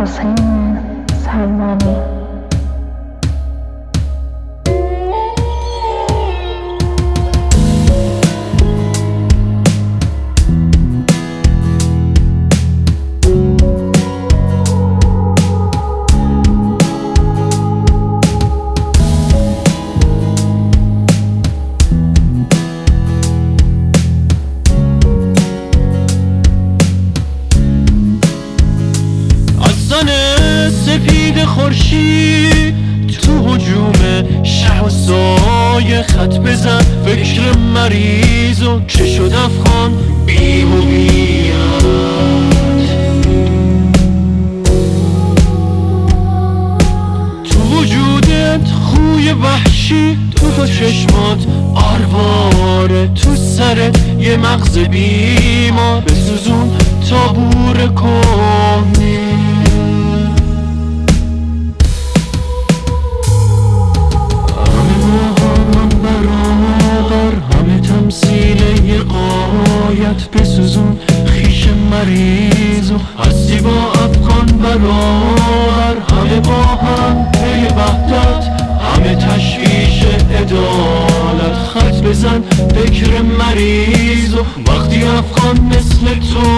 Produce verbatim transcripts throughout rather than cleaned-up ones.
حسین سلمانی. سپید خورشید تو هجوم شه و سایه خط بزن، فکر مریض و که شد افغان بی هویت. تو وجودت خوی وحشی، تو تو چشمات آرواره، تو سرت یه مغز بیمار، بسوزون تابور کهنی. بسوزون خیش مریض و هستی با افغان برابر، همه با هم پی وحدت، همه تشویش عدالت. خط بزن فکر مریض و وقتی افغان مثل تو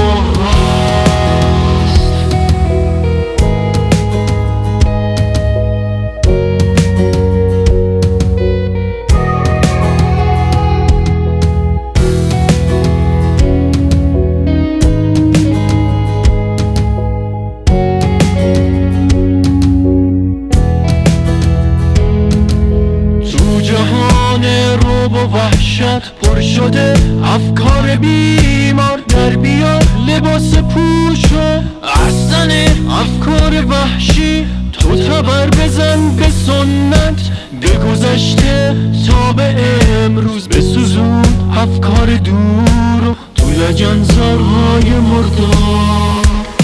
و وحشت پر شده افکار بیمار، در بیار لباس پوشو از تن افکار وحشی. تو تبر بزن به سنت، به گذشته تا به امروز، بسوزون افکار دور و تو لجنزارهای مردار.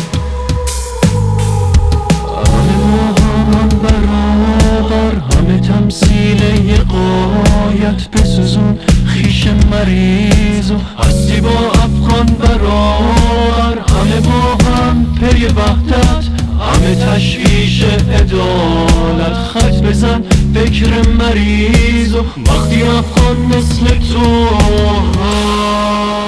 همه تمثیل یه قایت، بسوزون خیش مریض و هستی با افغان برابر، همه با هم پی وحدت، همه تشویش عدالت. خط بزن فکر مریض و وقتی افغان مثل تو